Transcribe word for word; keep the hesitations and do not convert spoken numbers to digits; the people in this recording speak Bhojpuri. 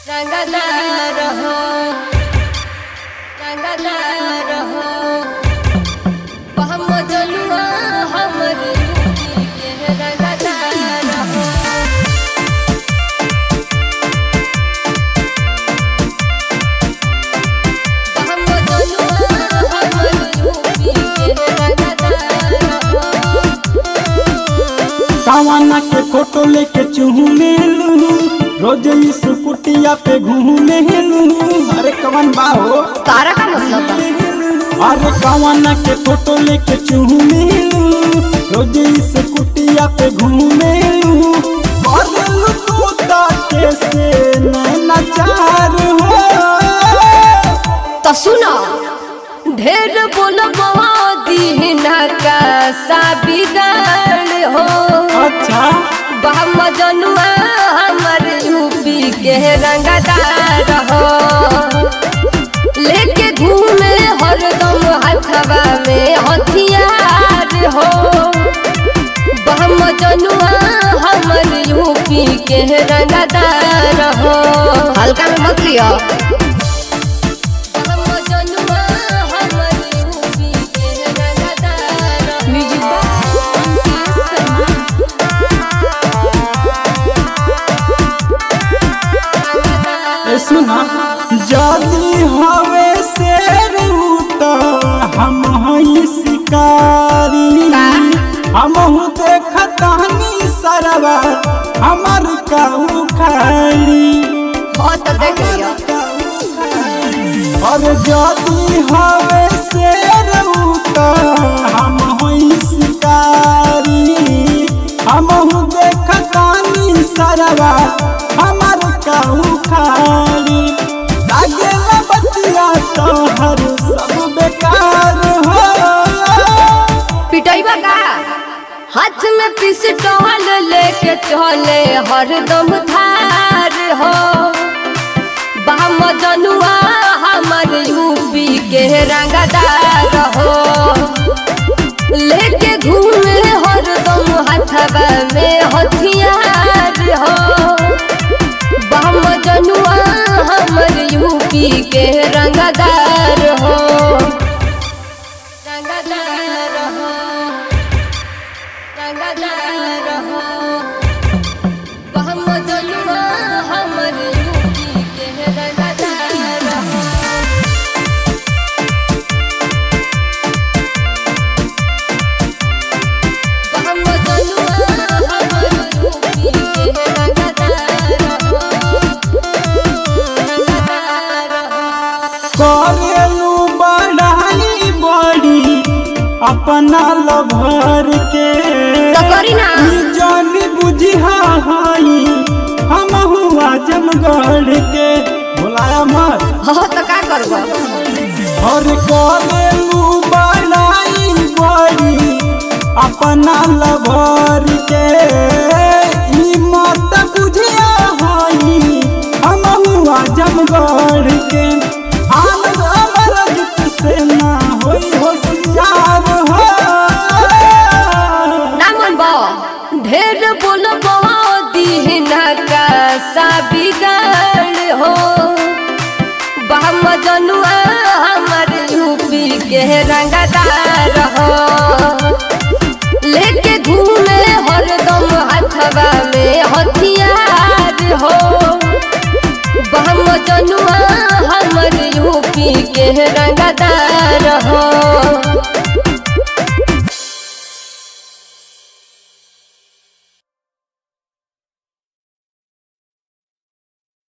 रंगदार हो रंगदार हो हम जलुआ हमर यूपी के रंगदार हो हम जलुआ हमर यूपी के रंगदार हो सावाना के फोटो लेके चूमे लू रोज इस कुटिया पे घूमे लू। अरे कवन बाहो तारा का मतलब बा? अरे सावाना के फोटो लेके चूमे लू रोज इस कुटिया पे घूमे लू। बदलू तू ताके से नैनाचार हो तो सुनो ढेर बोलबो दीना का साबिगाड़ हो। अच्छा हम जनुआ हमर यूपी के रंगदार हो लेके घूमे हरदम हथवा में हथियार हो। हम जनुआ हमर यूपी के रंगदार हो हल्का में मत लियो। हम जनुआ हमर यूपी के रंगदार हो। म्यूजिक सुना जदी हवे शेर तो हम हई शिकारी। हमहू देखतानी सरवा हमर काऊ खाली हो तो देख लियो। और जदी हवे शेर तो हम हई शिकारी। हमहू देखतानी सरवा हमर काऊ खाली। लागेला बतिया तोहर सब बेकार हो। पिटाइबा का हाथ में पिस्टल लेके चले हरदम धार हो। बाम जनुआ हमर यूपी के रंगदार हो लेके घूमे हरदम हथवा में हथियार हो। बाम जनुआ हमर यूपी के रंगदार हो रंगदार हो रंगदार हो। बाम जनुआ हमर यूपी के रंगदार हो। बाम जनुआ हमर यूपी के रंगदार हो रंगदार हो। करेलू बढ़ाई बड़ी अपना लभर के तो करी ना। ई जानी बुझिहा हई हमहू आजमगढ़ के बुलाया मत। हो तो का करबो? और करेलू बढ़ाई बड़ी अपना लभर के ई मत बुझिया हई हमहू आजमगढ़ के। आनंद अमरजीत से ना होई होशियार हो। ना मनबो ढेर बोलबो दीना का साबिगाड़ हो। बाम जनुआ हमर यूपी के रंगदार हो लेके घूमे हरदम हथवा में हथियार हो। बाम जनुआ हमर यूपी के रंगदार हो।